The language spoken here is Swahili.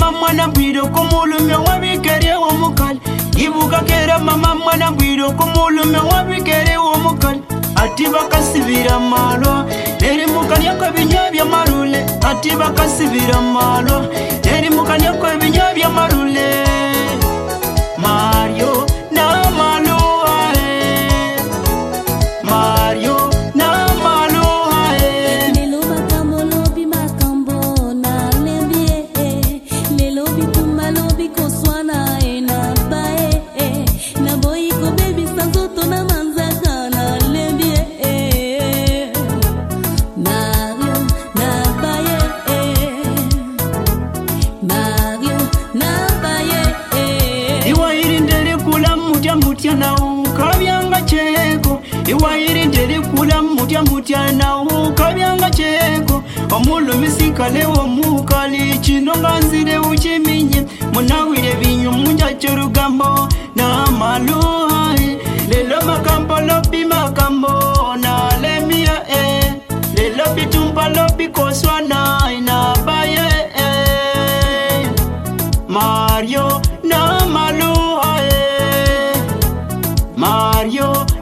mama mwana bwido kumulume wabikere omukali ibuka kera mama mwana bwido kumulume wabikere omukali ati bakasibira malo eri mukanya ko binyabya marule ati bakasibira malo eri mukanya ko binyabya marule Mario na malo Mario na malo lelo makambo lobi makambo na lembie lelo bikuma lobi koswana na bae na boy ko baby sanzoto na manzaka na lembie Mario na bae Mario na bae iwa irindele kula mutya na ukabyanga cheko iwa irindele kula mutya na ukabyanga cheko omulume sikale omukali kino nganzire ukiminye munawire binyu munja cy'urugambo na maluhai lelo makambo lobi makambo na lemia lelo bitumba lobi koswana na baye Mario na maluhai Mario